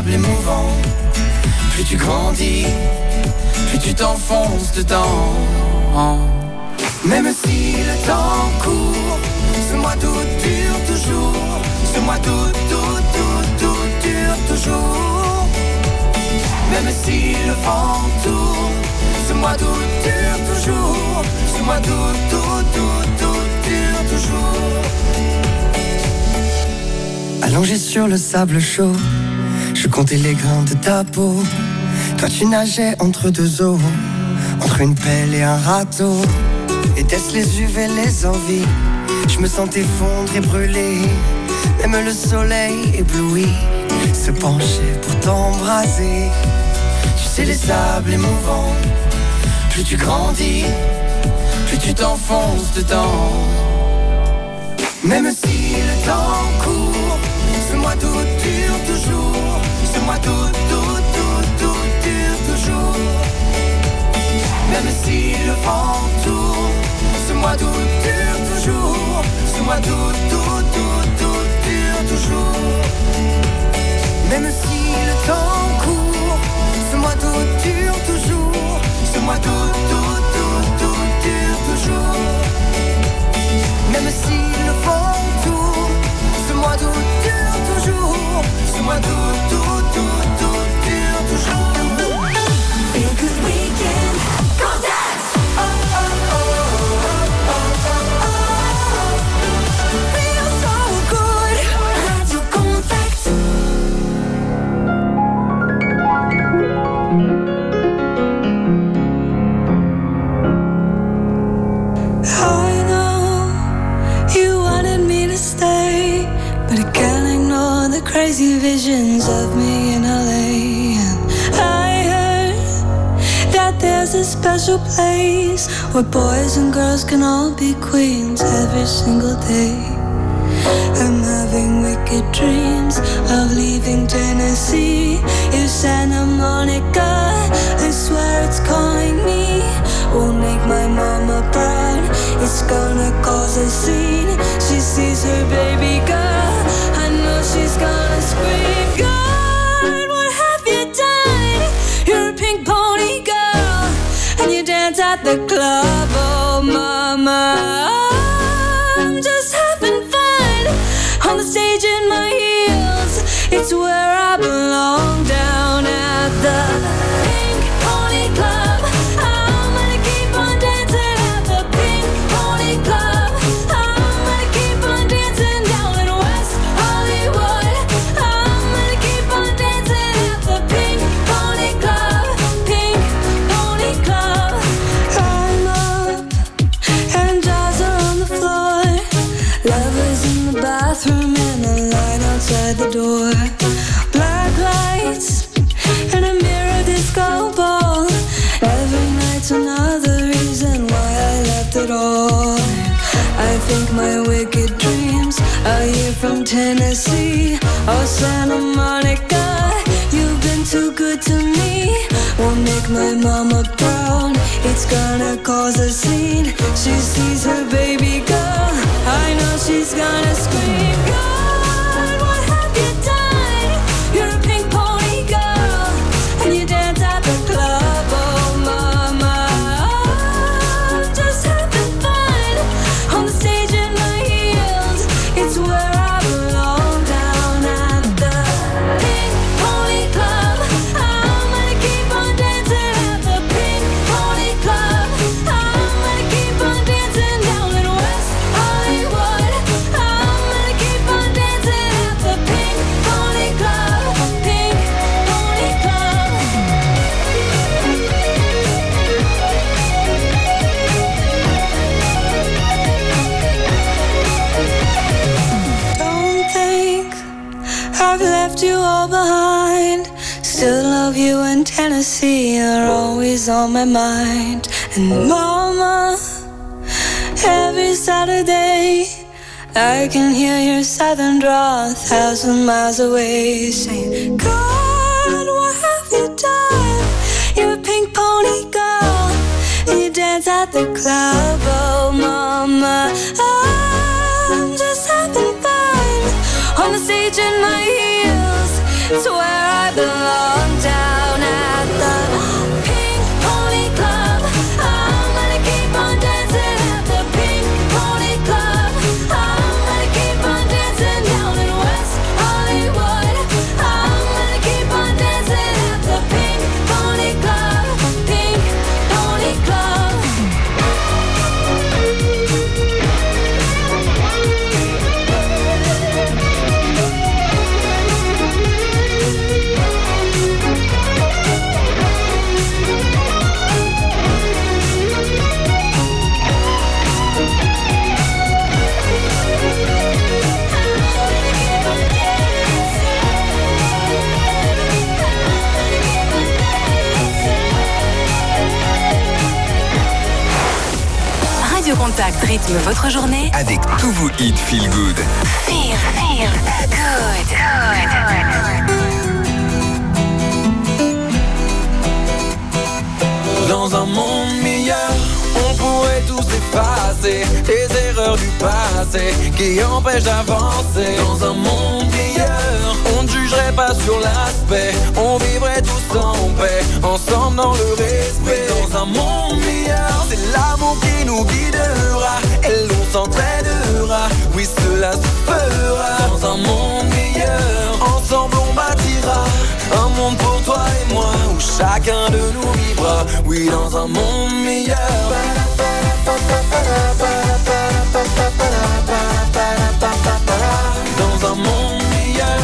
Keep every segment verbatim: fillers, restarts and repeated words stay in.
sable émouvant. Plus tu grandis, plus tu t'enfonces dedans. Même si le temps court, ce mois d'août dure toujours. Ce mois d'août, d'août, d'août, d'août dure toujours. Même si le vent tourne, ce mois d'août dure toujours. Ce mois d'août, d'août, d'août, d'août dure toujours. Allongé sur le sable chaud, je comptais les grains de ta peau. Toi tu nageais entre deux eaux, entre une pelle et un râteau. Était-ce les U V, les envies? Je me sentais fondre et brûler. Même le soleil ébloui se penchait pour t'embraser. Tu sais les sables émouvants, plus tu grandis, plus tu t'enfonces dedans. Même si le temps court, ce mois d'août dure toujours. Ce mois d'août, d'août, d'août, d'août dure toujours. Même si le vent tourne, ce mois d'août dure toujours. Ce mois d'août, d'août, d'août, d'août dure toujours. Même si le temps court, ce mois d'août dure toujours. Ce mois d'août, d'août, d'août, d'août dure toujours. Même si le vent tourne, ce mois d'août dure toujours. Ce mois d'août, d'août, d'août, d'août dure toujours. Feel good weekend, go dance. Oh, oh, oh, oh, oh, oh, oh. Feel so good. Radio Contact. I know you wanted me to stay, but I can't ignore the crazy visions of me in L A. And I heard that there's a special place where boys and girls can all be queens every single day. I'm having wicked dreams of leaving Tennessee. If Santa Monica, I swear it's calling me. Won't make my mama proud, it's gonna cause a scene. She sees her baby girl, I know she's gonna scream. God, what have you done? You're a pink pony girl, and you dance at the club. Oh mama, I'm just having fun on the stage in my heels. It's where I belong, down at the Pink Pony Club. I'm gonna keep on dancing at the Pink Pony Club. I'm gonna keep on dancing down in West Hollywood. I'm gonna keep on dancing at the Pink Pony Club. Pink Pony Club. I'm up and jaws are on the floor. Lovers in the bathroom and the light outside the door. Black lights and a mirror disco ball. Every night's another reason why I left it all. I think my wicked dreams are here from Tennessee. Oh Santa Monica, you've been too good to me. Won't make my mama proud, it's gonna cause a scene. She sees her baby girl, I know she's gonna scream. God, what have you done? You're a pink pony girl, and you dance at the club. Oh mama, I'm just having fun on the stage in my heels. It's where I belong, down at the Pink Pony Club. I'm gonna keep on dancing at the Pink Pony Club. I'm gonna keep on dancing down in West Hollywood. I'm gonna keep on dancing at the Pink Pony Club. Pink Pony Club. Don't think I've left you all behind. Still love you in Tennessee, you're always on my mind. And mama, every Saturday I can hear your southern drawl a thousand miles away, saying, God, what have you done? You're a pink pony girl, and you dance at the club. Oh mama, I'm just having fun on the stage in my heels. to where I belong, down at the Pink Pony Club. I'm gonna keep on dancing at the Pink Pony Club. I'm gonna keep on dancing down in West Hollywood. I'm gonna keep on dancing at the Pink Pony Club. Pink Pony Club. Radio Contact rythme votre journée avec tous vos hits Feel Good. Feel, feel good, good. Dans un monde meilleur, on pourrait tous effacer les erreurs du passé qui empêchent d'avancer. Dans un monde meilleur, on ne jugerait pas sur l'aspect, on vivrait tous en paix, ensemble dans le respect. Dans un monde meilleur, c'est l'amour qui nous guidera et l'on s'entraidera, oui cela se fera. Dans un monde meilleur, ensemble on bâtira un monde pour toi et moi où chacun de nous vivra, oui dans un monde meilleur. Dans un monde meilleur.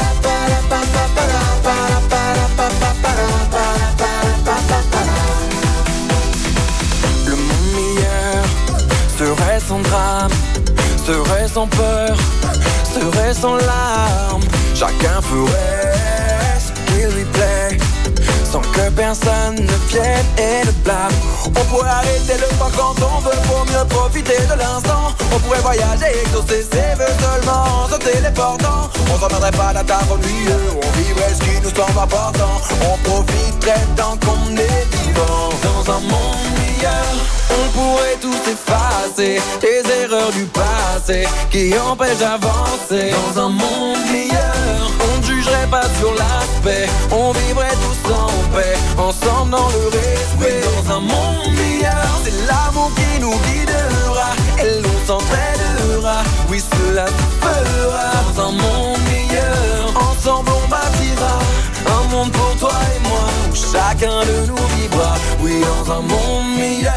Le monde meilleur serait sans drame, serait sans peur, serait sans larmes. Chacun ferait ce qu'il lui plaît, sans que personne ne vienne et ne blâme. On pourrait arrêter le temps quand on veut pour mieux profiter de l'instant. On pourrait voyager, exaucer ses vœux seulement en se téléportant. On s'en viendrait pas d'un tard au milieu, on vivrait ce qui nous semble important. On profiterait tant qu'on est vivant. Dans un monde meilleur, on pourrait tous effacer les erreurs du passé qui empêchent d'avancer. Dans un monde meilleur, on ne jugerait pas sur l'aspect, on vivrait tous en paix, ensemble dans le respect. Dans un monde meilleur, c'est l'amour qui nous guidera et l'on s'entraidera, oui cela se fera. Dans un monde meilleur, ensemble on bâtira un monde pour toi et moi où chacun de nous vivra, oui dans un monde meilleur.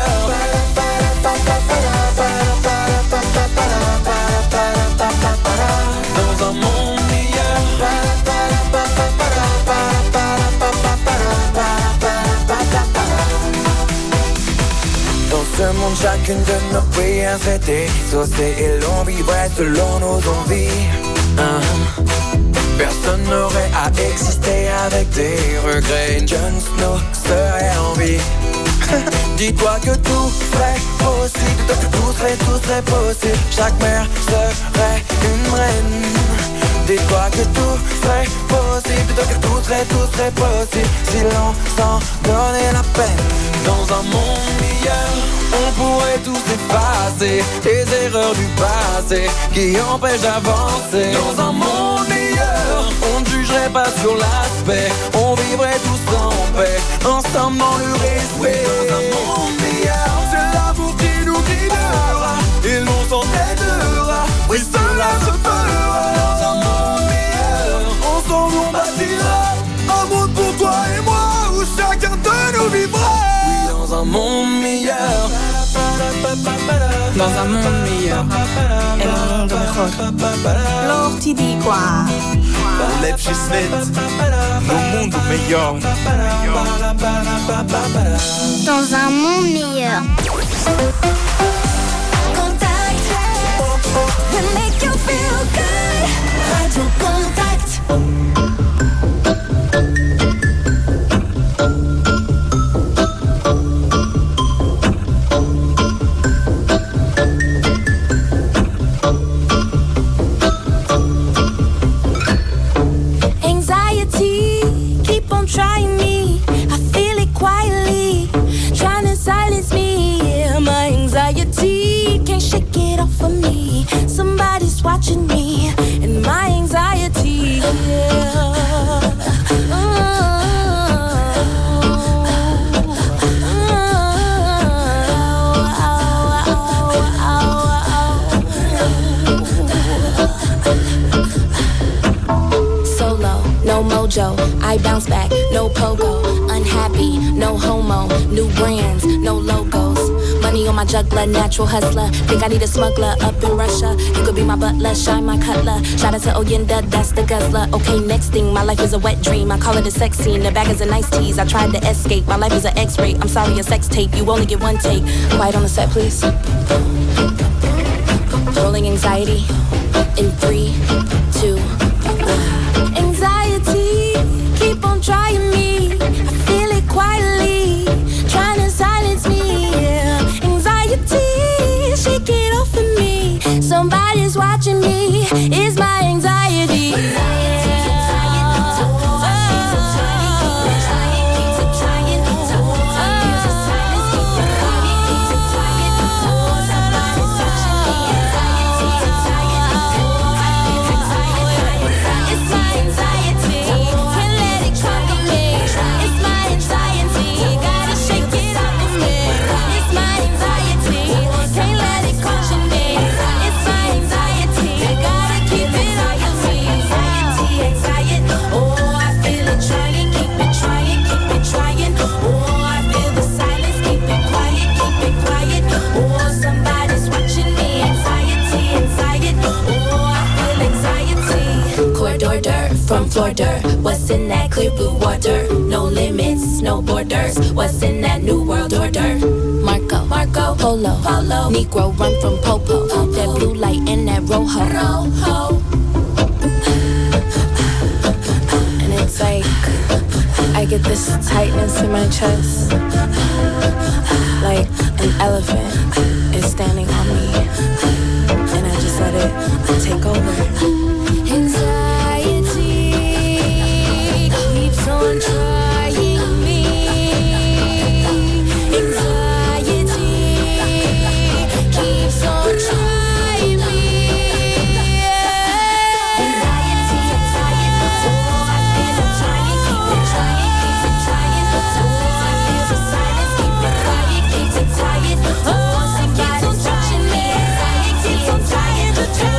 Dans un monde meilleur. Dans ce monde, chacune de nos prières était exaucée et l'on vivrait selon nos envies. uh-huh. Personne n'aurait à exister avec des regrets. Jon Snow serait en vie. Dis-toi que tout serait possible, dis-toi que tout serait, tout serait possible. Chaque mère serait une reine. Dis-toi que tout serait possible, dis-toi que tout serait, tout serait possible si l'on s'en donnait la peine. Dans un monde meilleur, on pourrait tous effacer les erreurs du passé qui empêchent d'avancer. Dans un monde meilleur, on ne jugerait pas sur l'aspect, on vivrait tous en paix, ensemble dans le respect. Dans un monde meilleur, c'est l'amour qui nous guidera et l'on s'entraidera, oui cela se fera. Dans un monde meilleur, ensemble on bâtira un monde pour toi et moi où chacun de nous vivra, oui dans un monde meilleur. Dans un monde meilleur, el mundo mejor. Lo ti dico. Lepszy świat, no mundo melhor. Dans un monde meilleur. Contact, and make you feel good. Radio Contact. Trying me, I feel it quietly, trying to silence me. Yeah, my anxiety can't shake it off of me. Somebody's watching me, and my anxiety. Yeah. mojo, I bounce back, no pogo. Unhappy, no homo, new brands, no logos. Money on my juggler, natural hustler. Think I need a smuggler up in Russia. You could be my butler, shine my cutler. Shout out to Oyenda, that's the guzzler. Okay, next thing, my life is a wet dream. I call it a sex scene, the bag is a nice tease. I tried to escape, my life is an X-ray. I'm sorry, a sex tape, you only get one take. Quiet on the set, please. Rolling anxiety in three, two, one. Anxiety, keep on trying me. I feel it quietly, trying to silence me. Yeah. Anxiety, shake it off of me. Somebody's watching me. It's my anxiety. From Florida, what's in that clear blue water? No limits, no borders. What's in that new world order? Marco, Marco, Polo, Polo, Negro run from Popo. Popo. That blue light in that Rojo. Rojo. And it's like I get this tightness in my chest, like an elephant is standing on me, and I just let it take over. On trying me, anxiety keeps on trying me. Anxiety, anxiety, oh I feel it trying, keep it trying, keep it trying. Oh I feel the silence, keep it quiet, keeps it tired. Oh somebody's watching me. Anxiety keeps on trying to do.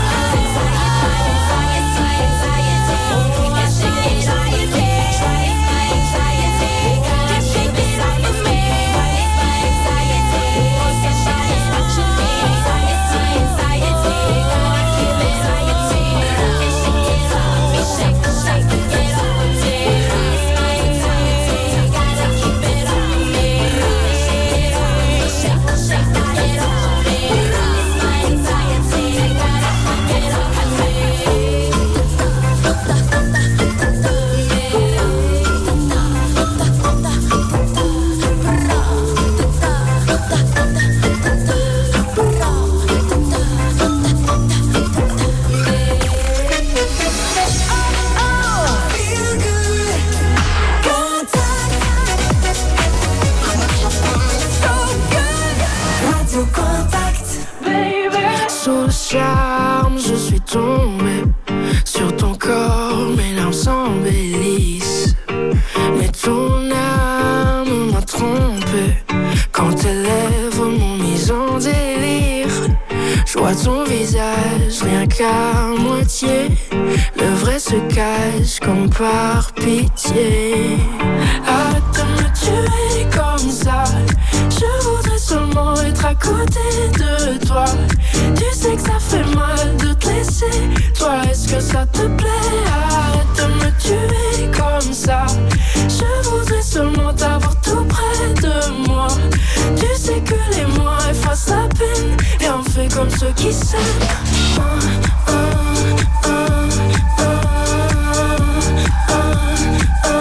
Charme, je suis tombé sur ton corps, mes larmes s'embellissent. Mais ton âme m'a trompé quand tes lèvres m'ont mis en délire. Je vois ton visage rien qu'à moitié, le vrai se cache comme par pitié. Arrête de me tuer comme ça, je voudrais seulement être à côté de toi. Tu sais que ça fait mal de te laisser, toi est-ce que ça te plaît? Arrête de me tuer comme ça, je voudrais seulement t'avoir tout près de moi. Tu sais que les mois effacent la peine, et on fait comme ceux qui s'aiment. uh, uh, uh, uh, uh, uh,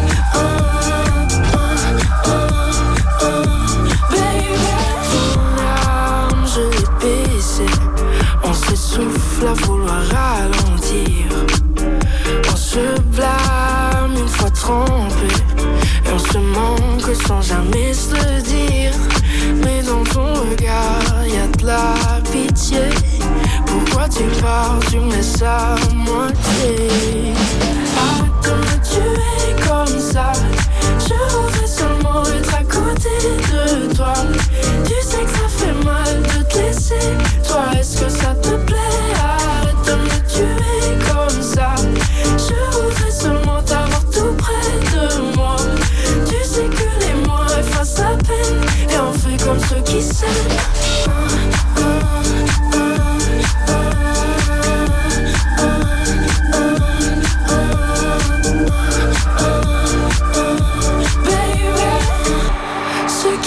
on s'essouffle à vouloir ralentir. On se blâme une fois trompé, et on se manque sans jamais se le dire. Mais dans ton regard y'a de la pitié. Pourquoi tu pars, tu me laisses à moitié? Arrête de me tuer comme ça, je voudrais seulement être à côté de toi. Tu sais que ça fait mal de te laisser, toi est-ce que ça te plaît? Arrête de me tuer comme ça, je voudrais seulement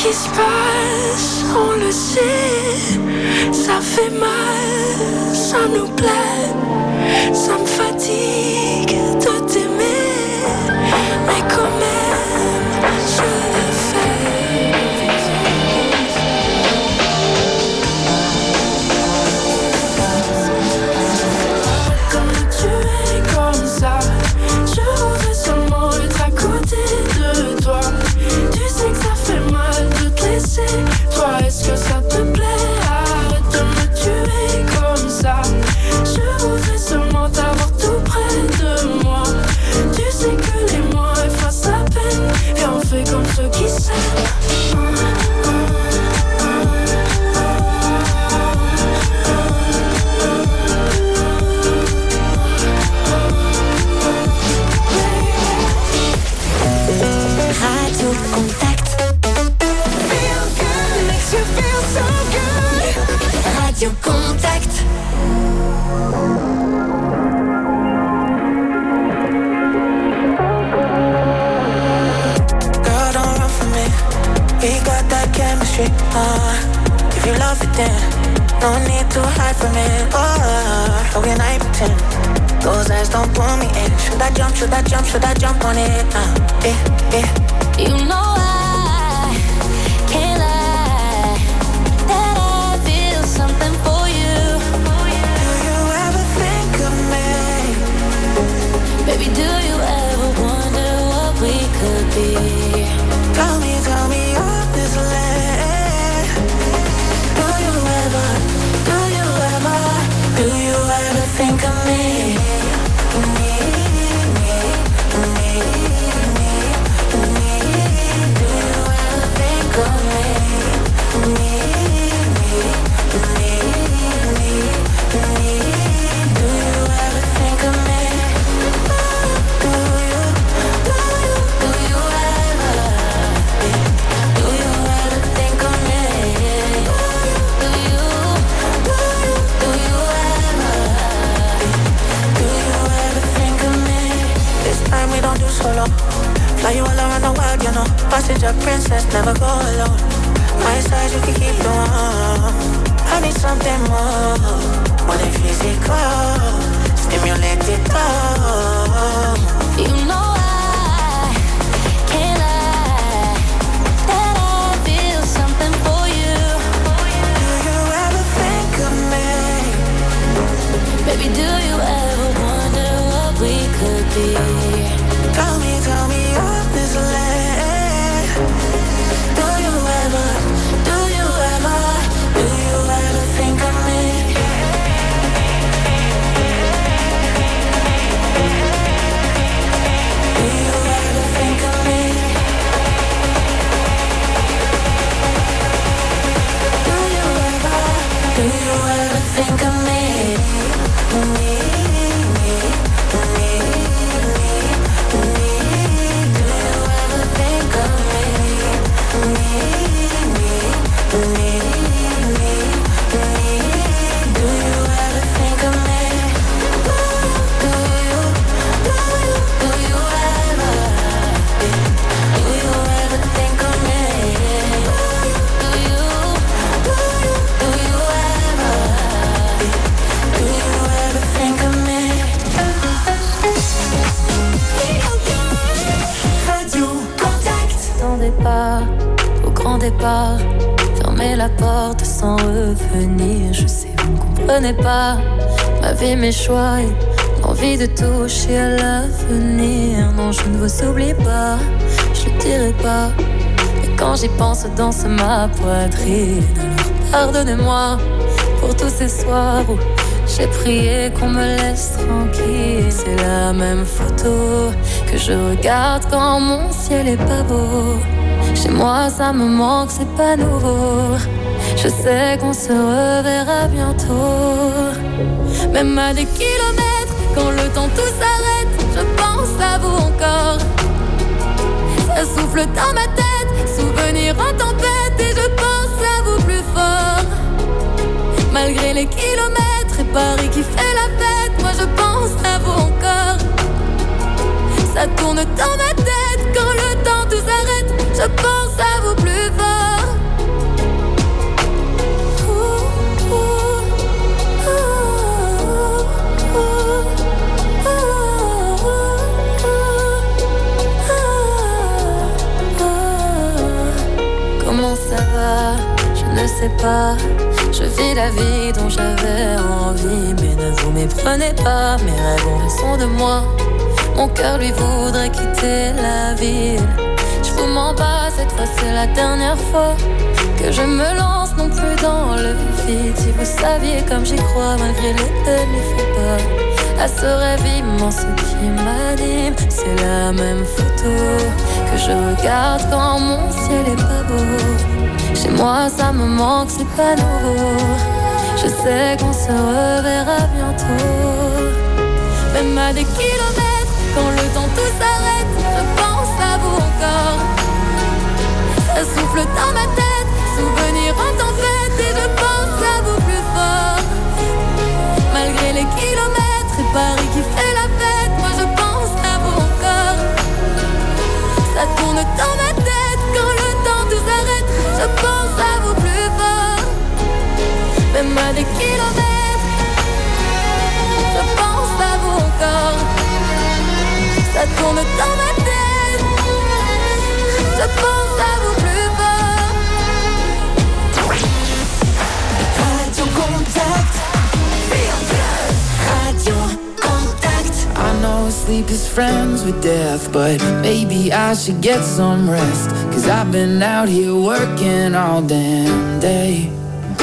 qui se passe, on le sait. Ça fait mal, ça nous plaît. Ça me fatigue de t'aimer, mais quand même, je le fais. Comme tu es comme ça, je voudrais seulement être à côté de toi. Tu sais que ça fait mal de te laisser. Toi, est-ce que ça te plaît? Arrête de me tuer comme ça. Je voudrais seulement t'avoir tout près de moi. Tu sais que les mois effacent la peine, et on fait comme ceux qui s'aiment. Radio Contact. Feel good, makes you feel so good. Radio Contact. Girl, don't run from me. We got that chemistry. Uh, if you love it, then no need to hide from it. Oh, how can I pretend? Those eyes don't pull me in. Should I jump? Should I jump? Should I jump on it? Uh, eh, eh. You know I can't lie that I feel something for you. Do you ever think of me? Baby, do you ever wonder what we could be? Tell me, tell me honestly. Do you ever, do you ever, do you ever think of me? Me, me, me, me, me. Do you ever think of me? Me, me, me, me, me. Do you ever think of me? Do you, do you, do you ever? Do you ever think of me? Do you, do you, do you ever? Do you ever think of me? This time we don't do solo. Fly you all around the world, you know. Passenger princess, never go alone. My side, you can keep the one. I need something more, more than physical. Stimulate it all. You know I can't lie that I feel something for you. Do you ever think of me? Baby, do you ever wonder what we could be? Tell me, tell me honestly. Do you ever, do you ever, do you ever think of me? Do you ever think of me? Do you ever, do you ever think of me? Me, me, me, me, me. Do you ever think of me? Me, me, me, me, me. Do you ever think of me? Do you, do you, do you ever? Do you ever think of me? Do you, do you, do you ever? Do you ever think of me? Radio Contact. Ton départ, au grand départ, fermer la porte sans revenir. Je sais, vous ne comprenez pas ma vie, mes choix et l'envie de toucher à l'avenir. Non, je ne vous oublie pas, je le dirai pas. Mais quand j'y pense, danse ma poitrine. Alors pardonnez-moi pour tous ces soirs où j'ai prié qu'on me laisse tranquille. C'est la même photo que je regarde quand mon ciel est pas beau. Chez moi ça me manque, c'est pas nouveau. Je sais qu'on se reverra bientôt. Même à des kilomètres, quand le temps tout s'arrête, je pense à vous encore. Ça souffle dans ma tête, souvenir en tempête, et je pense à vous plus fort. Malgré les kilomètres et Paris qui fait la fête, moi je pense à vous encore. Ça tourne dans ma tête, quand le temps tout s'arrête, je pense à vous plus fort. le sais pas. Je vis la vie dont j'avais envie, mais ne vous méprenez pas, mes rêves ont raison de moi. Mon cœur lui voudrait quitter la ville. Je vous mens pas, cette fois c'est la dernière fois que je me lance non plus dans le vide. Si vous saviez comme j'y crois malgré les derniers faux pas, à ce rêve immense qui m'anime, c'est la même photo que je regarde quand mon ciel est pas beau. Chez moi ça me manque, c'est pas nouveau. Je sais qu'on se reverra bientôt. Même à des kilomètres, quand le temps tout s'arrête, je pense à vous encore. Ça souffle dans ma tête, souvenir en tempête, et je pense à vous plus fort. Malgré les kilomètres et Paris qui fait la fête, moi je pense à vous encore. Ça tourne dans ma tête, quand le temps tout s'arrête, je pense à vous plus fort. Même à des kilomètres, je pense à vous encore. Ça tourne dans ma tête, je pense à vous plus fort. Radio Contact, feel good. Radio Contact. I know sleep is friends with death, but maybe I should get some rest. Cause I've been out here working all damn day.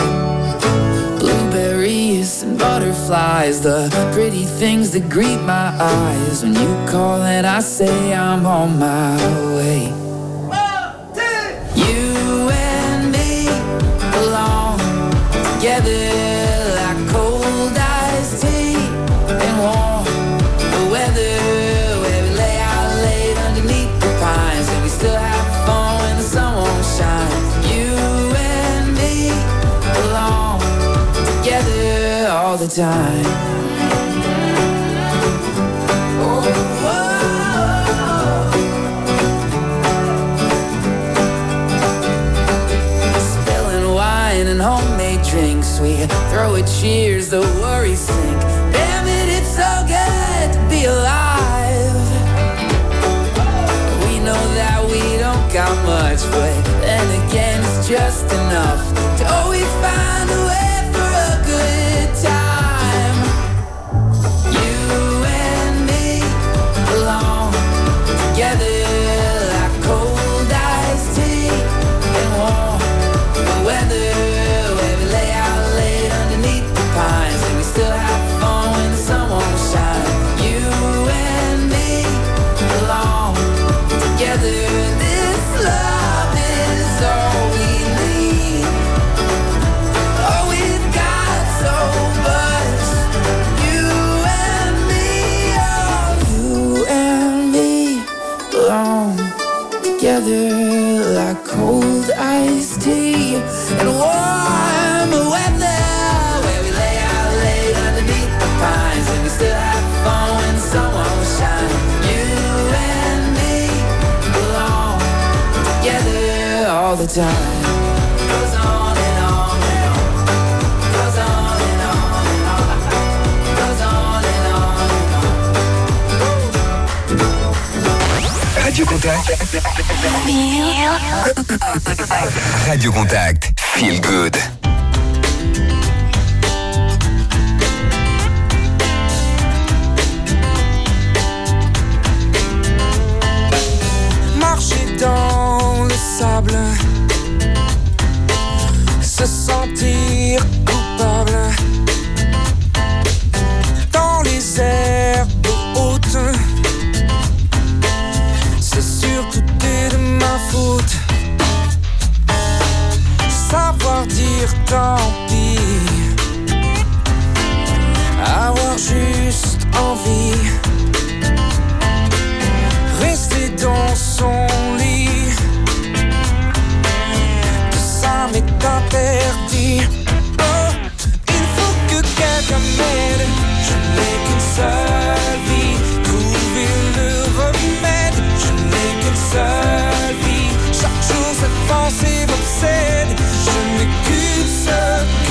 Blueberries and butterflies, the pretty things that greet my eyes. When you call and I say I'm on my way. You and me belong together like cold iced tea and warm the weather, where we lay out late underneath the pines, and we still have fun when the sun won't shine. You and me belong together all the time. And homemade drinks, we throw a cheers, the worries sink. Damn it, it's so good to be alive. We know that we don't got much, but then again it's just enough to always find a way for a good time. You and me belong together like cold iced tea and warm the weather. Still have fun when the sun won't shine. You and me belong together. This love is all we need. Oh, we've got so much. You and me, oh, you and me belong together like cold iced tea and warm weather. Pines, and we still have fun when the sun won't shine. You and me belong together all the time. Goes on and on and on. Goes on and on and on. Goes on and on and on. Radio Contact. Radio Contact. Feel good. Dans le sable, se sentir coupable, dans les herbes hautes, c'est surtout de ma faute. Savoir dire tant pis, avoir juste envie, rester dans son lit, tout ça m'est interdit. Oh, il faut que quelqu'un m'aide, je n'ai qu'une seule vie, trouver le remède, je n'ai qu'une seule vie. Chaque jour cette pensée m'obsède, je n'ai qu'une seule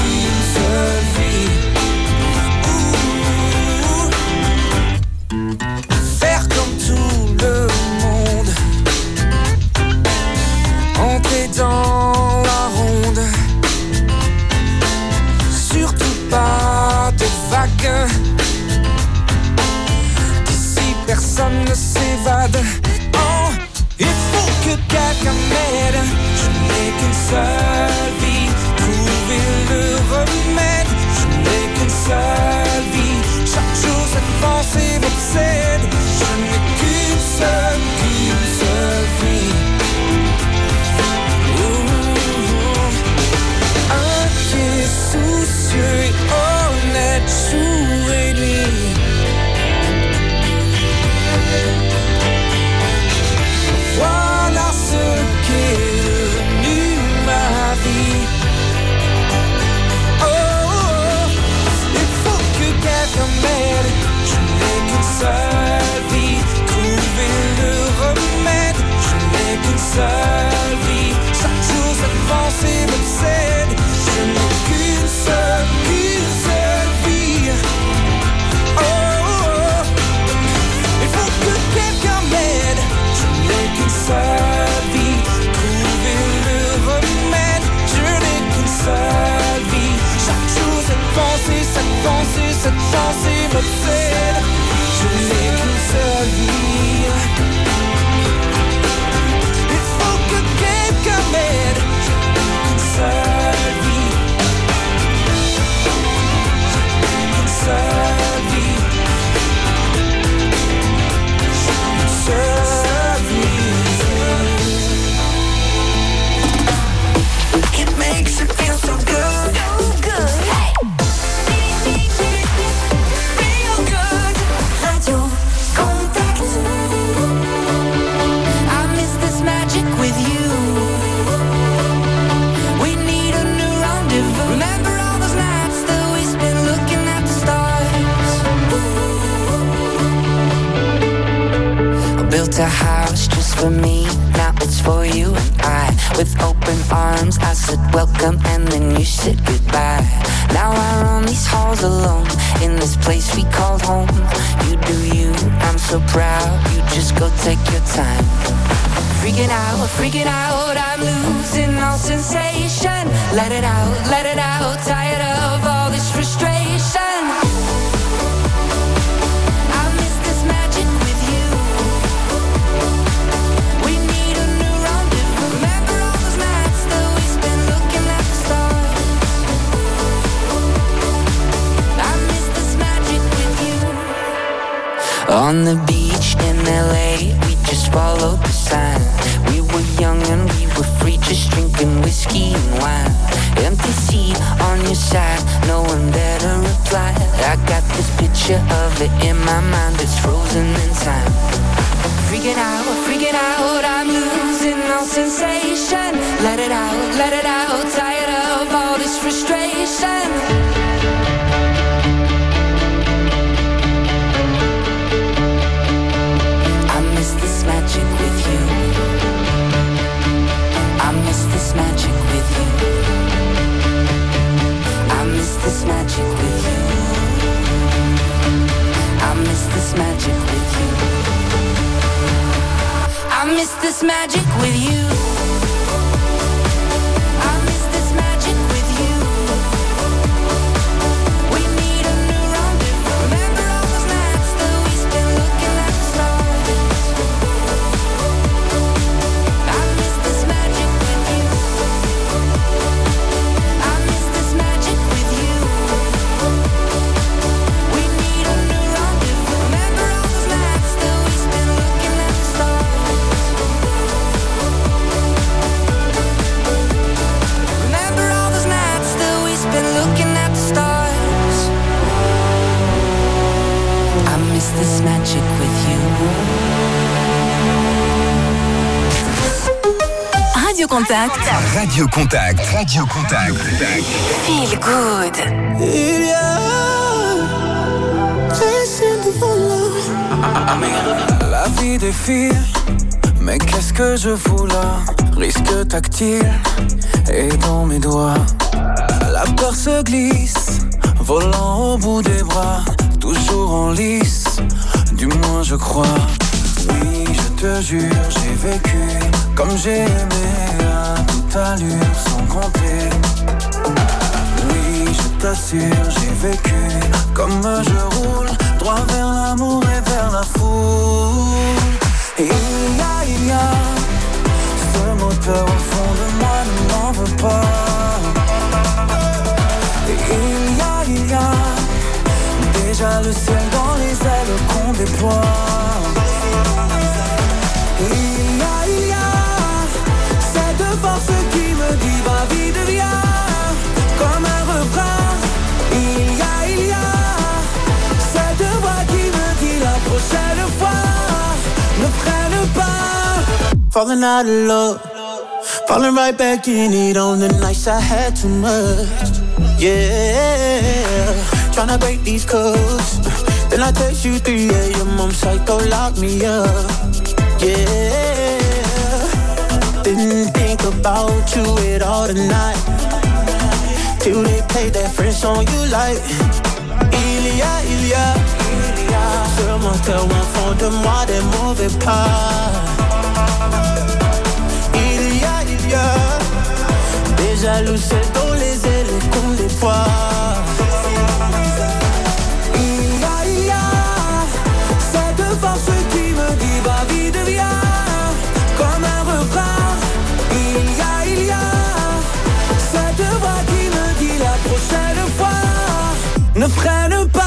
for me, now it's for you and I. With open arms, I said welcome and then you said goodbye. Now I roam these halls alone, in this place we called home. You do you, I'm so proud, you just go take your time. Freaking out, freaking out, I'm losing all sensation. Let it out, let it out, tired of all this frustration. I miss this magic with you. We need a new rendezvous. Remember all those nights that we spent looking at the stars. I miss this magic with you. On the beach in L A, we just followed the sign. We were young and we were free, just drinking whiskey and wine. Empty seat on your side, no one there to reply. I got this picture of it in my mind, it's frozen in time. Freaking out, freaking out, I'm losing all sensation. Let it out, let it out, tired of all this frustration. Magic with you. I miss this magic with you. I miss this magic with you. I miss this magic with you. I miss this magic with you. I miss this magic with you. We need a new rendezvous. Remember all those nights that we spent looking at the stars. This magic with you. Radio Contact. Radio Contact. Radio Contact. Feel good. Il y a la vie défile, mais qu'est-ce que je fous là? Risque tactile et dans mes doigts. La peur se glisse, volant au bout des bras. Toujours en lice, du moins je crois. Oui, je te jure, j'ai vécu comme j'ai aimé à toute allure sans compter. Oui, je t'assure, j'ai vécu comme je roule droit vers l'amour et vers la foule. Et il y a, il y a ce moteur au fond de moi, ne m'en veux pas. Et il y a, il y a déjà le ciel dans les ailes qu'on déploie. Il y a, il y a cette force qui me dit va vite viens, comme un refrain. Il y a, il y a cette voix qui me dit la prochaine fois ne freine pas. Falling out of love, falling right back in it on the nights I had too much. Yeah, tryna break these codes. Then I text you three a.m. I'm psycho, lock me up. Yeah, didn't think about you at all tonight, till they played that French song you like. Il y a, il y a, il y a ce moteur au fond de moi, des mauvais pas. Il y a, il y a des jalousies dans les ailes qu'on déploie. Force qui me dit va vite viens, comme un refrain. Il y a, il y a cette voix qui me dit la prochaine fois ne freine pas.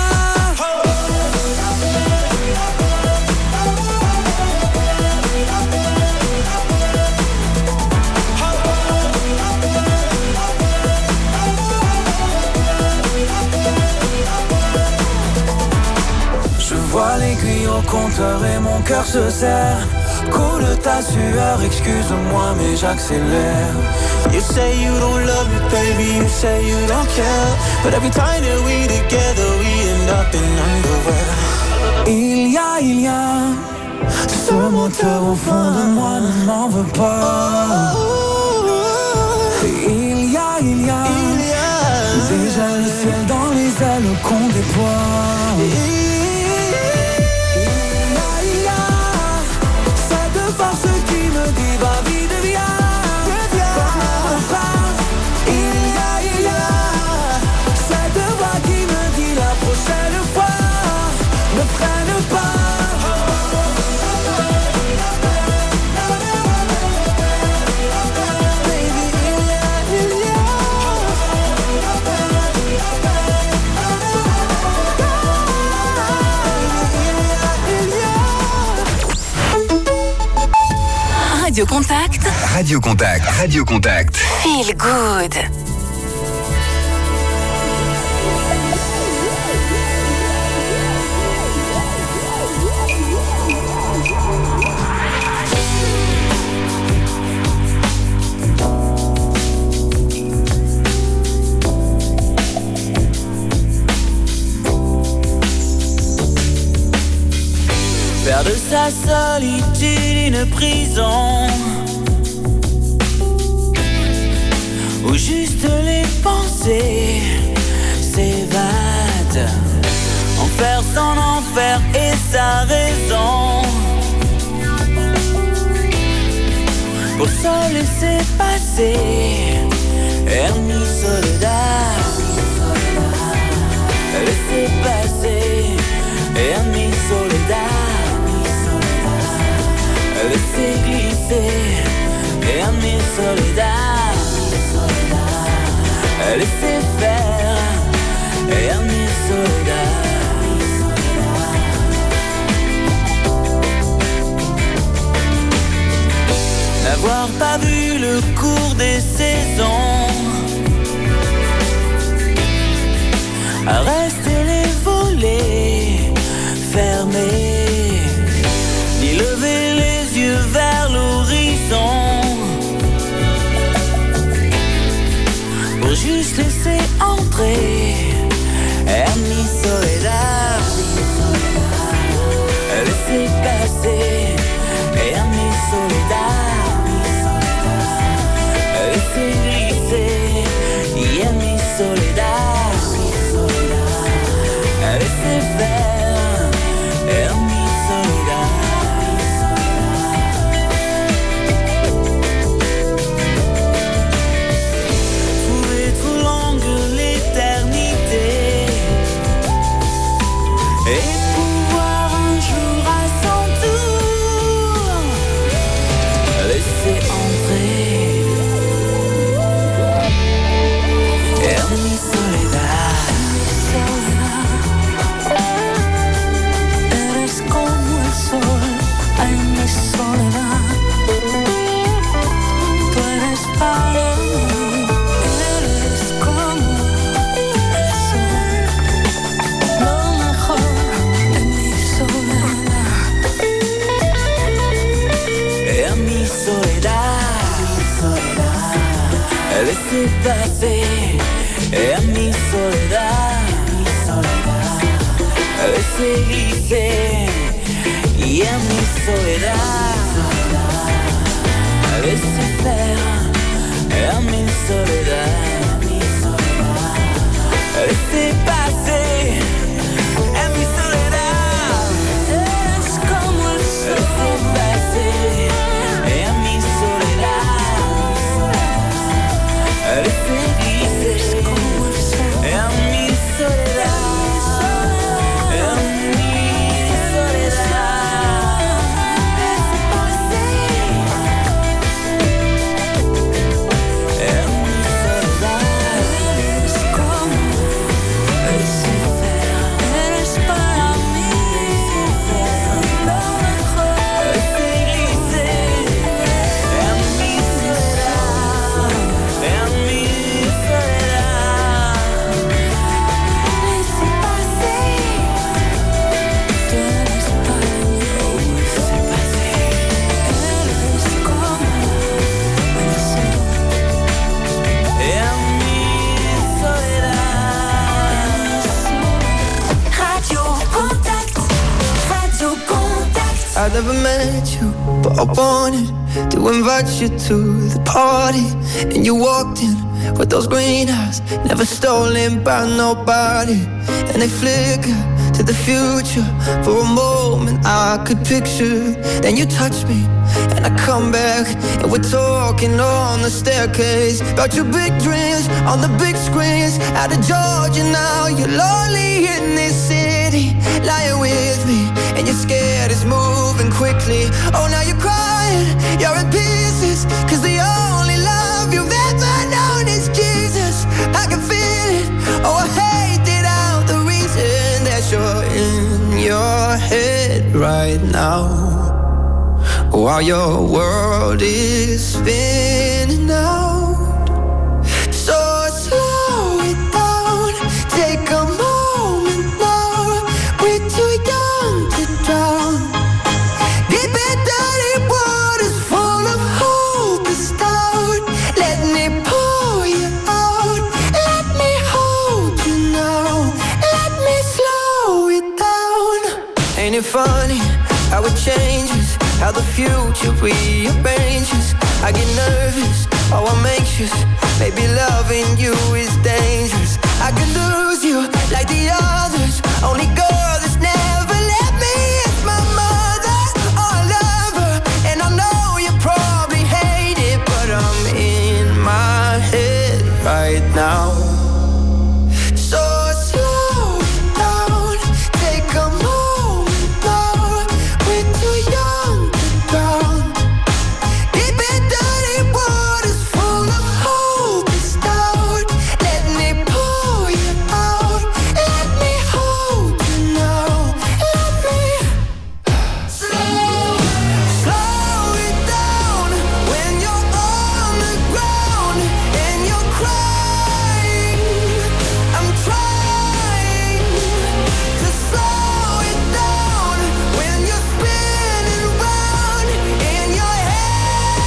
Je vois l'aiguille au compteur et mon cœur se serre. Coule ta sueur, excuse-moi mais j'accélère. You say you don't love me baby, you say you don't care, but every time that we together we end up in underwear. Il y a, il y a Ce moteur au fond de moi ne m'en veut pas. Il y a, il y a, il y a déjà le ciel dans les ailes qu'on déploie. Il y a, il y a cette force qui me dit va vite, viens. Comme un pas. Il y a, il y a cette voix qui me dit la prochaine fois ne freine pas. Radio Contact. Radio Contact. Radio Contact. Feel good. Faire de sa solitude une prison où juste les pensées s'évadent, en faire son enfer et sa raison, pour se laisser passer. Hermie Soledad, laisser passer. Hermie Soledad, laissez glisser, et à mes soledad, laissez faire, et à mes soledad. N'avoir pas vu le cours des saisons, à rester les volets fermés, ni lever les yeux vers l'horizon, pour juste laisser entrer Hermie Soledad, laisser passer Hermie Soledad, laisser glisser Hermie Soledad, laisser faire Hermie Soledad. Et pouvoir un jour à son tour laisser entrer Hermie Soledad. Eres como el sol, ay mi soledad. Tú eres para mí, eres como el sol, lo mejor. Hermie Soledad, laissez passer Hermie Soledad, laissez glisser Hermie Soledad, laissez faire Hermie Soledad, laissez passer Hermie Soledad. Es como el sol, laissez passer Hermie Soledad, laissez glisser Hermie Soledad, Hermie Soledad, laissez passer never met you, but I wanted to invite you to the party. And you walked in with those green eyes, never stolen by nobody. And they flicker to the future. For a moment I could picture. Then you touch me and I come back, and we're talking on the staircase about your big dreams on the big screens. Out of Georgia now, you're lonely in this city, lying with me, and you're scared it's moving quickly. Oh, now you're crying, you're in pieces, cause the only love you've ever known is Jesus. I can feel it, oh I hate it out, the reason that you're in your head right now, while your world is spinning out. So slow it down, take a moment now. We're too young to drown. Deep and dirty waters full of hope is down. Let me pull you out, let me hold you now, let me slow it down. Ain't it funny how it changes, how the future rearranges? I get nervous, oh I'm anxious, maybe loving you is dangerous. I could lose you like the others, only girl that's never let me is my mother or a lover. And I know you probably hate it, but I'm in my head right now. So slow down, take a moment now. We're too young to drown. Deep and dirty waters full of hope is down. Let me pull you out, let me hold you now, let me slow, slow it down. When you're on the ground and you're crying, I'm trying to slow it down. When you're spinning round in your head,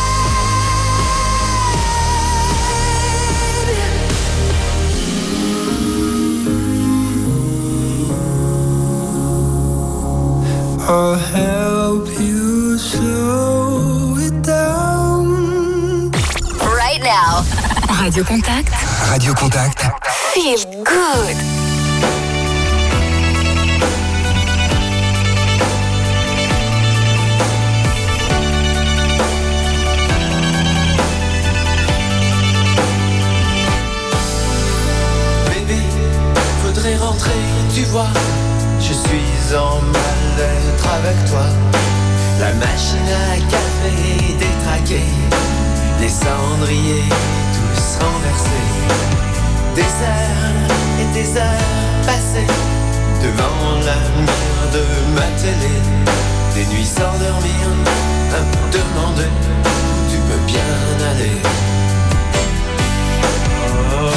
I'll help you slow it down. Right now. Radio Contact. Radio Contact. Feel good. Bébé, faudrait rentrer, tu vois. Je suis en mal-être avec toi. La machine à café est détraquée, les cendriers tous renversés. Des heures et des heures passées devant la lumière de ma télé. Des nuits sans dormir, à me demander où tu peux bien aller. Oh.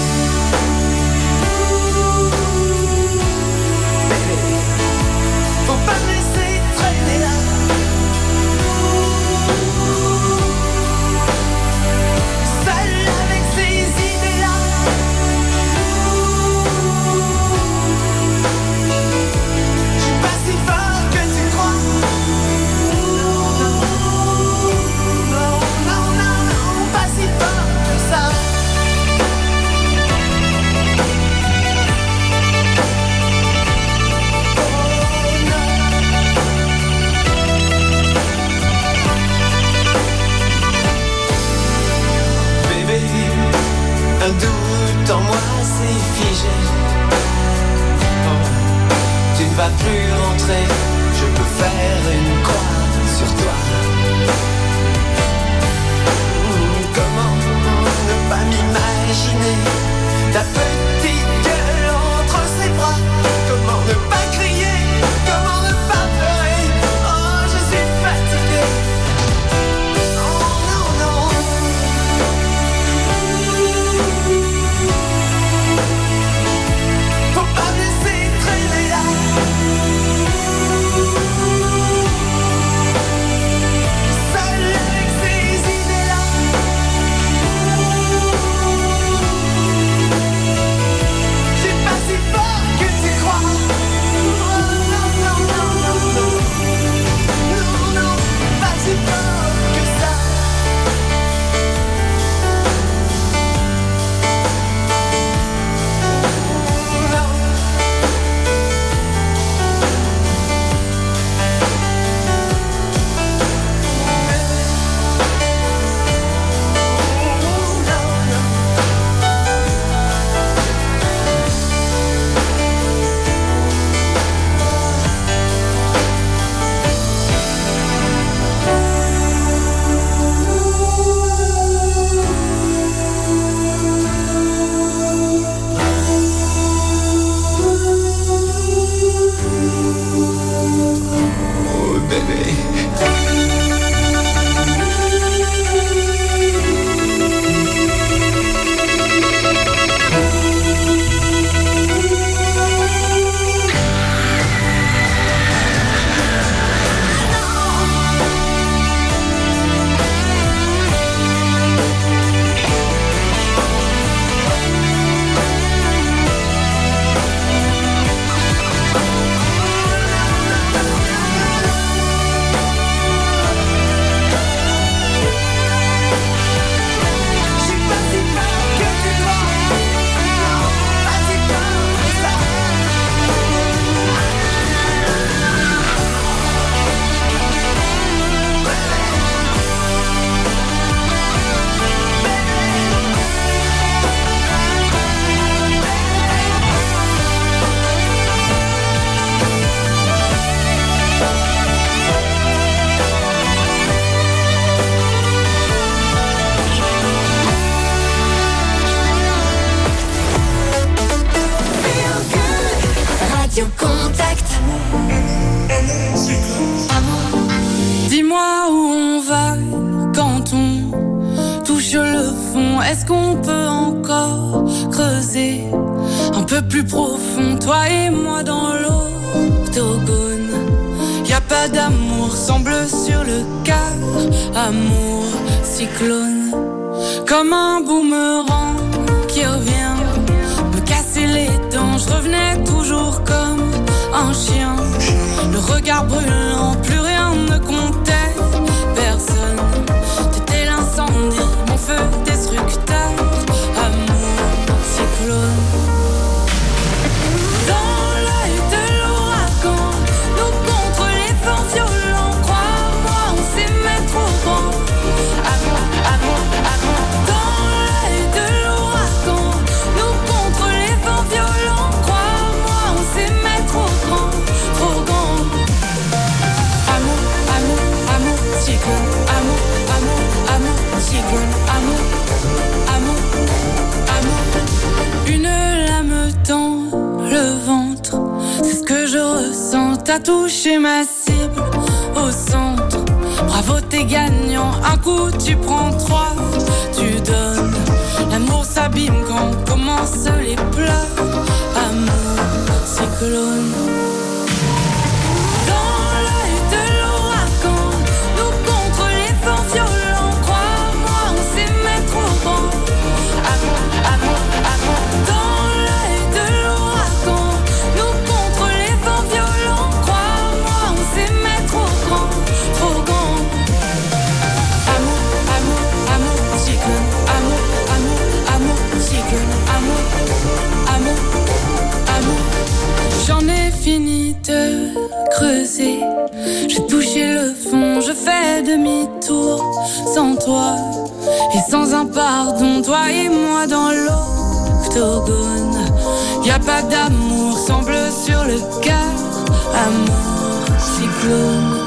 Faut pas me laisser traîner là. Seul avec ces idées-là. Je suis pas si fort que tu crois. question, est-ce qu'on peut encore creuser un peu plus profond, toi et moi dans l'octogone? Y'a pas d'amour, semble sur le quart, amour cyclone, comme un boomerang qui revient me casser les dents. Je revenais toujours comme un chien, le regard brûlant, plus rien ne comptait, personne. T'étais l'incendie, mon feu destructeur, amour cyclone. Dans l'œil de l'ouragan, nous contre les vents violents, crois-moi, on s'aimait trop grand. Amour, amour, amour. Dans l'œil de l'ouragan, nous contre les vents violents, crois-moi, on s'aimait trop grand, trop grand. Amour, amour, amour, cyclone. Amour, amour, amour, cyclone. Amour, amour, amour. Une lame dans le ventre, c'est ce que je ressens. T'as touché ma cible au centre. Bravo, t'es gagnant. Un coup, tu prends trois, tu donnes. L'amour s'abîme quand commencent les pleurs. Amour cyclone. Dans l'œil de l'ouragan, nous contre les vents violents, crois-moi, on s'aimait trop grand. Amour, amour, amour. Dans l'œil de l'ouragan, nous contre les vents violents, crois-moi, on s'aimait trop grand, trop grand. Amour, amour, amour, cyclone. Amour, amour, amour, cyclone. Amour, amour, amour. J'en ai fini de creuser, j'ai touché le fond, je fais demi-tour sans toi et sans un pardon, toi et moi dans l'octogone. Y'a pas d'amour, semble sur le quart, amour cyclone.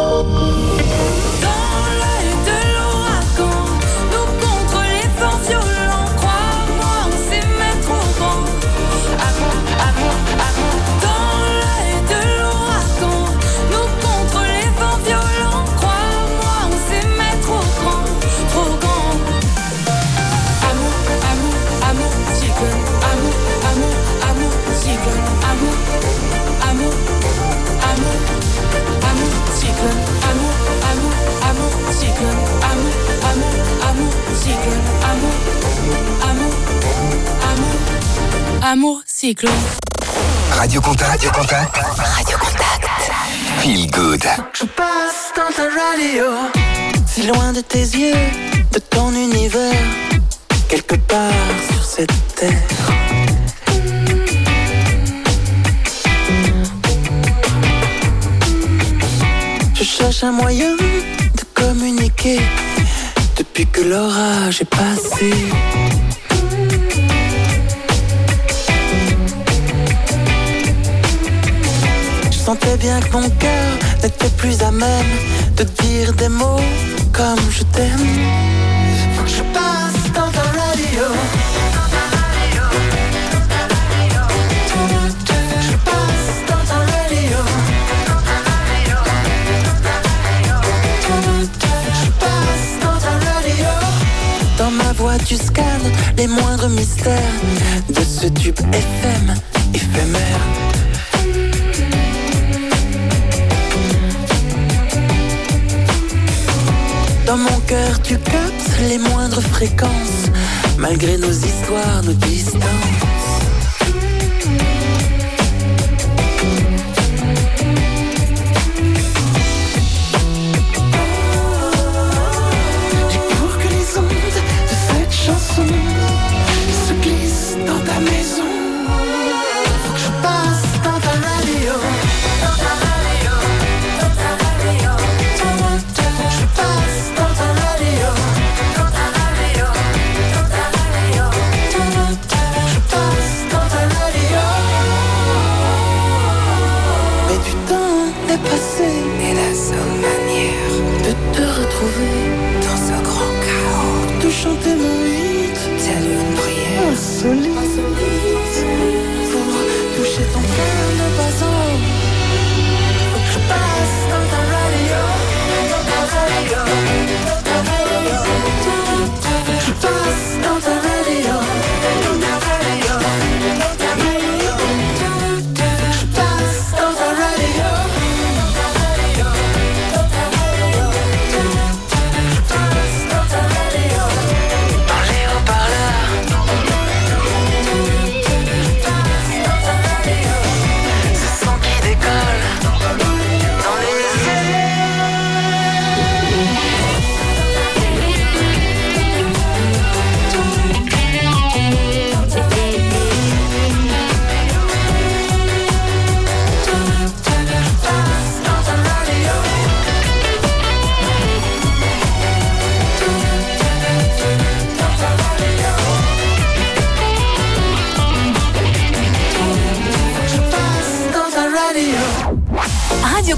Dans l'œil de l'ouragan, nous contre les vents violents, crois-moi, on s'aimait trop grand. Amour, amour, amour. Dans l'œil de l'ouragan, nous contre les vents violents, crois-moi, on s'aimait trop grand, trop grand. Amour, amour, amour, cyclone. Amour, amour, amour, cyclone. Amour, amour, amour, amour, cyclone. Amour, amour, amour, cyclone. Amour, amour, amour, cyclone. Amour, amour, amour, amour, cyclone. Radio Contact. Radio Contact. Radio Contact. Feel good. Je passe dans ta radio, si loin de tes yeux, de ton univers, quelque part sur cette terre. Je cherche un moyen de communiquer depuis que l'orage est passé. Je sentais bien que mon cœur n'était plus à même de dire des mots comme je t'aime. Faut que je passe dans ta radio. Je passe dans ta radio. Je passe dans ta radio. Dans ma voix tu scannes les moindres mystères de ce tube F M éphémère. Dans mon cœur tu captes les moindres fréquences, malgré nos histoires, nos distances. J'ai pour que les ondes de cette chanson se glissent dans ta maison. Faut que je passe dans ta radio. Dans ta radio, dans ta radio. Faut que je passe dans ta radio. Dans ta radio, dans ta radio. Faut que je passe dans ta radio. Mais du temps est passé, et la seule manière de te retrouver dans ce grand chaos, de chanter mon hit, telle une prière insolite, pour toucher ton cœur de basant. Faut que je passe dans ta radio, dans ta radio, dans ta radio. Faut que je passe dans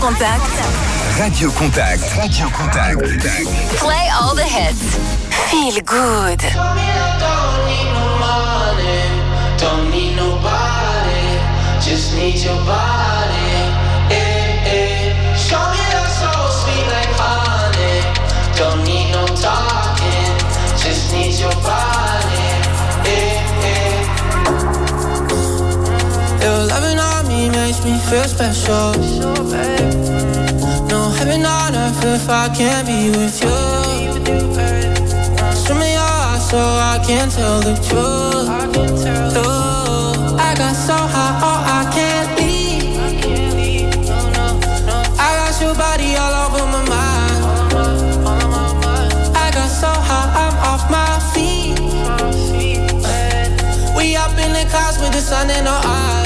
Contact. Radio Contact. Radio Contact. Play all the hits. Feel good. Don't need no money, don't need nobody, just need your body. Eh, eh. Show me that soul sweet like honey. Don't need no talking, just need your body. Eh, eh. Your loving on me makes me feel special. No heaven on earth if I can't be with you. Show me your eyes so I can tell the truth. Ooh, I got so high, oh I can't leave. I got your body all over my mind. I got so high, I'm off my feet. We up in the clouds with the sun in our eyes.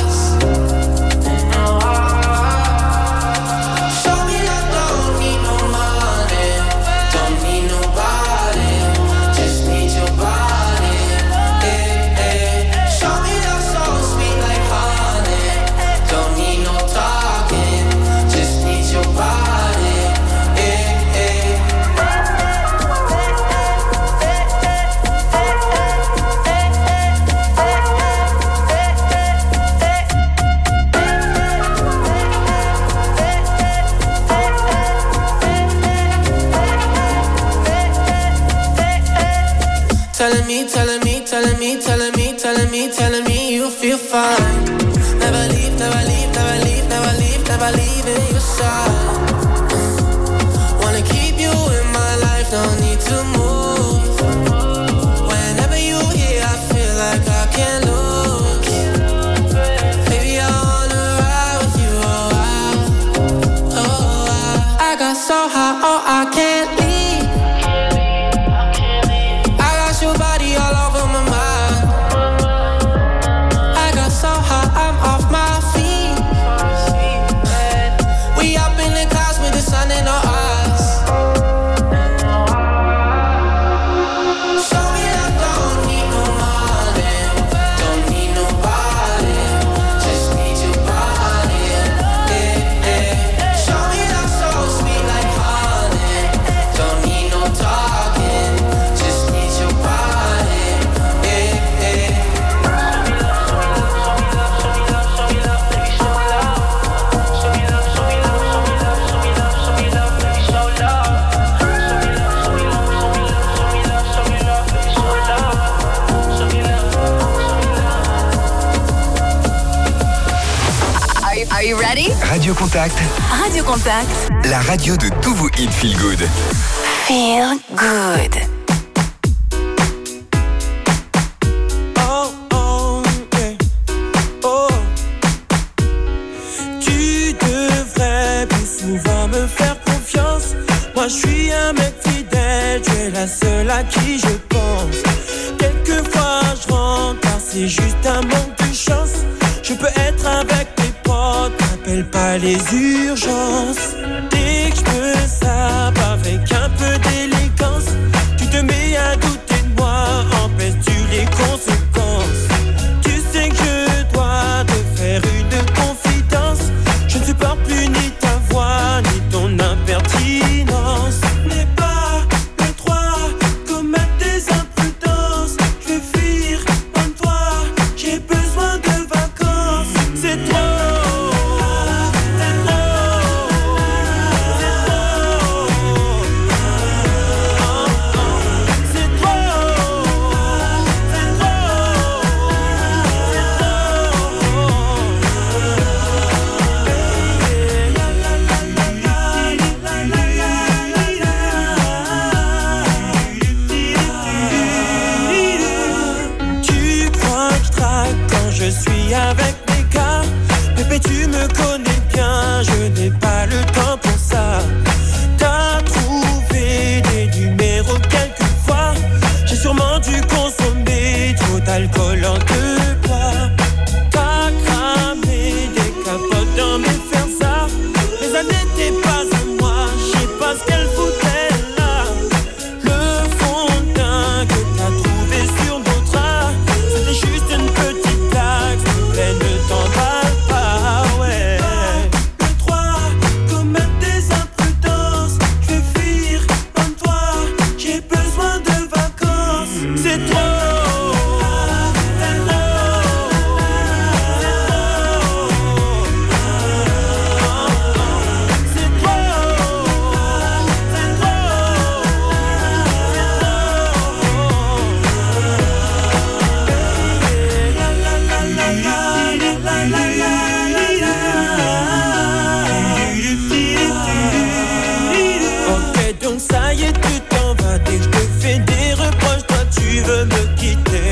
Telling me, telling me, telling me, telling me, telling me, telling me you feel fine. Never leave, never leave, never leave, never leave, never leave in your side. Wanna keep you in my life, don't need to move. Whenever you here, I feel like I can't lose. Baby, I wanna ride with you, oh I, oh I. I got so high, oh I can't leave. Your body all over my mind. I got so high, I'm off my feet. We up in the clouds with the sun in our eyes. Show me that don't need no money, don't need nobody, just need your body. Eh, eh. Show me that soul sweet like honey, don't need no talking, just need your body. Are you ready? Radio Contact. Radio Contact. La radio de tous vos hits Feel Good. Feel good. Oh, oh, yeah. Oh. Tu devrais plus souvent me faire confiance. Moi, je suis un mec fidèle. Tu es la seule à qui je pense. Quelquefois, je rentre car c'est juste un manque de chance. Je peux être avec mes potes, n'appelle pas les urgences. Dès que je me sape avec un peu d'élégance, tu te mets à douter de moi, empêches-tu les conséquences. Tu sais que je dois te faire une confidence. Je ne supporte plus ni ta voix, ni ton impertinence. N'aie pas le droit de commettre des imprudences. Je veux fuir loin de toi, j'ai besoin de vacances. C'est trop. C'est trop, c'est trop. dès que je te fais des reproches, toi tu veux me quitter.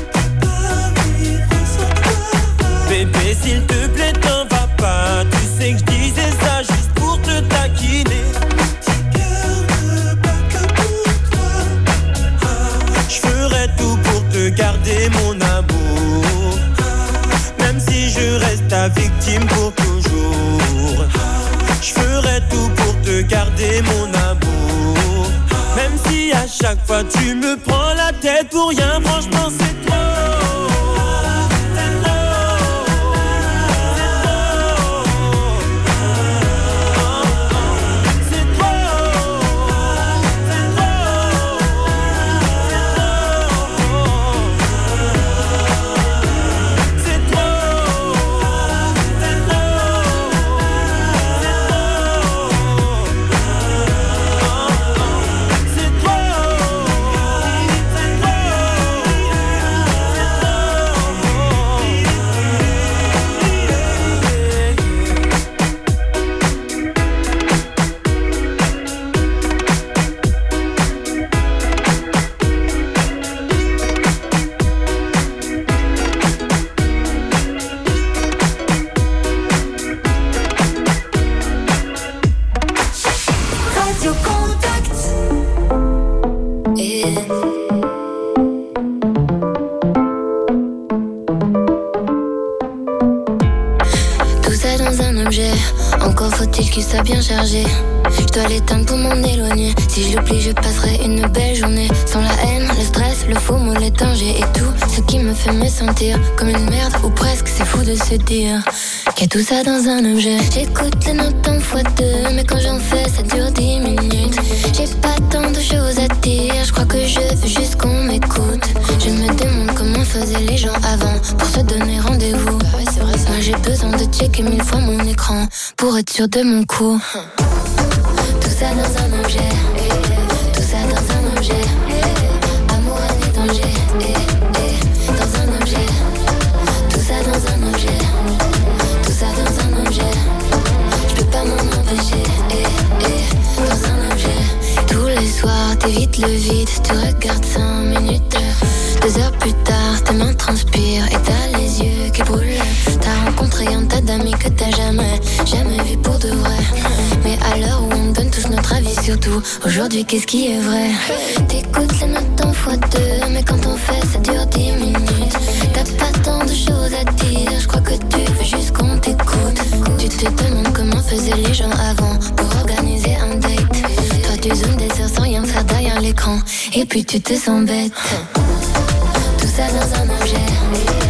Bébé, s'il te plaît, t'en vas pas. Tu sais que je disais ça juste pour te taquiner. Petit cœur ne bat que pour toi. Je ferai tout pour te garder mon amour, même si je reste ta victime pour toujours. Je ferai tout pour te garder mon amour, même si à chaque fois tu me prends la tête pour rien. Franchement c'est trop. Bien chargé, je dois l'éteindre pour m'en éloigner. Si je l'oublie, je passerai une belle journée sans la haine, le stress, le faux mot, les dangers et tout ce qui me fait me sentir comme une merde ou presque. C'est fou de se dire qu'il y a tout ça dans un objet. J'écoute les notes en fois deux, mais quand j'en fais, ça dure dix minutes. J'ai pas tant de choses à dire, je crois que je veux juste qu'on m'écoute. Je me demande comment faisaient les gens avant pour se donner rendez-vous. Bah ouais, c'est vrai ça. Moi j'ai besoin de checker mille fois mon écran pour être sûr de mon coup. Tout ça dans un objet, tout ça dans un objet. Amour, haine et danger, dans un objet. Tout ça dans un objet, tout ça dans un objet. Je peux pas m'en empêcher, dans un objet. Tous les soirs, t'évites le vide, tu regardes cinq minutes. Deux heures plus tard, tes mains transpirent et t'as les yeux qui brûlent. T'as rencontré un tas d'amis que t'as jamais, jamais vu pour de vrai. Mais à l'heure où on donne tous notre avis sur tout, aujourd'hui qu'est-ce qui est vrai? T'écoutes les notes en fois deux, mais quand on fait ça dure dix minutes. T'as pas tant de choses à dire, je crois que tu veux juste qu'on t'écoute. Tu te demandes comment faisaient les gens avant pour organiser un date. Toi tu zoomes des heures sans rien faire derrière l'écran, et puis tu te sens bête. Tout ça dans un objet.